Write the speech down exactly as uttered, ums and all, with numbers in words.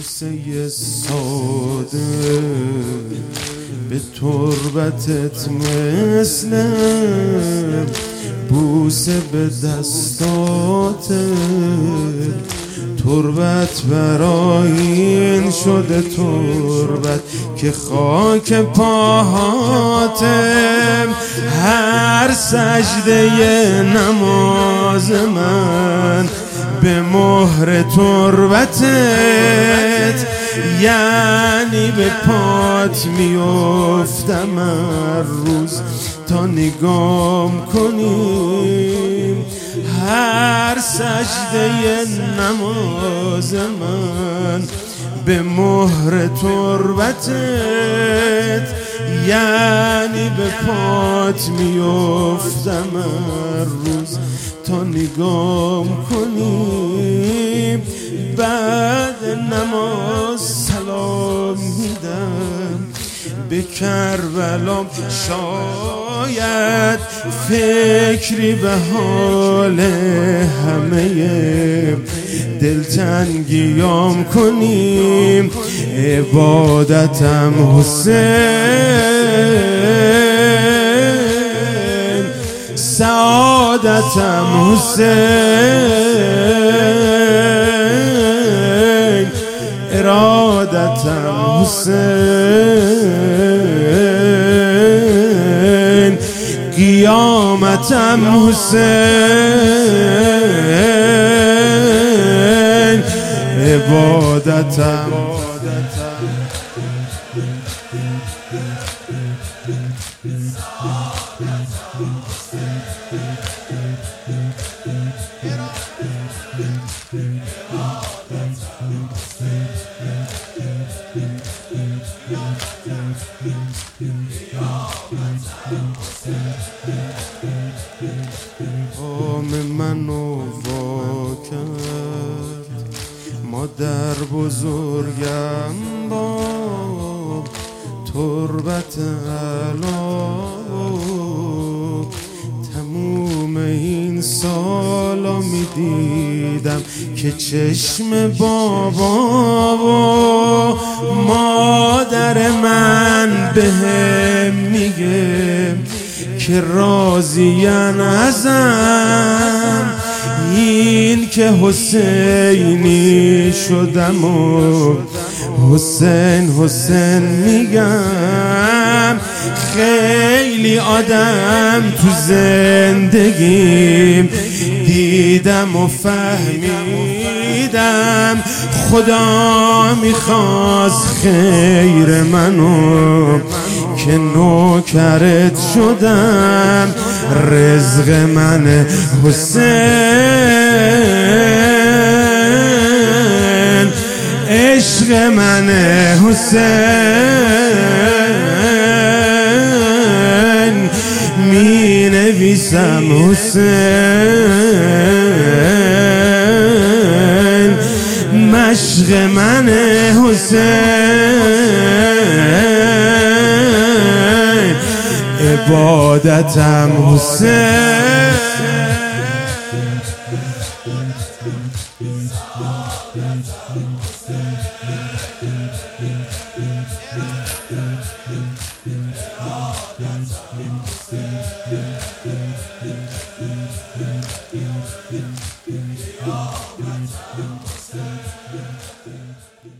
بوسه ساده به تربتت مثل بوسه به دستات، تربت برآیین شده تربت که خاک پاهاتم، هر سجده نماز من به مهر تربتت، یعنی به پات میافتم هر روز تا نگام کنیم. هر سجده نماز من به مهر تربتت، یعنی به پات میافتم هر روز تا نگام کنیم. بعد نماز سلام میدم به کربلام، شاید فکری به حال همه دلتنگیام کنیم. عبادتم حسین، سعادتم حسین، ارادتم حسین، قیامتم حسین، عبادتم قام منو وا کرد مادر بزرگم با تربت علا، تموم این سالا میدیدم که چشم بابا و مادر من بهم میگه که راضین ازم، این که حسینی شدم و حسین حسین میگم. خیلی آدم تو زندگیم دیدم و فهمیدم خدا میخواست خیر منو که نوکرت شدم. رزق من حسین، عشق من حسین، می نویسم حسین، مشق من حسین، عبادتم حسین. Yeah.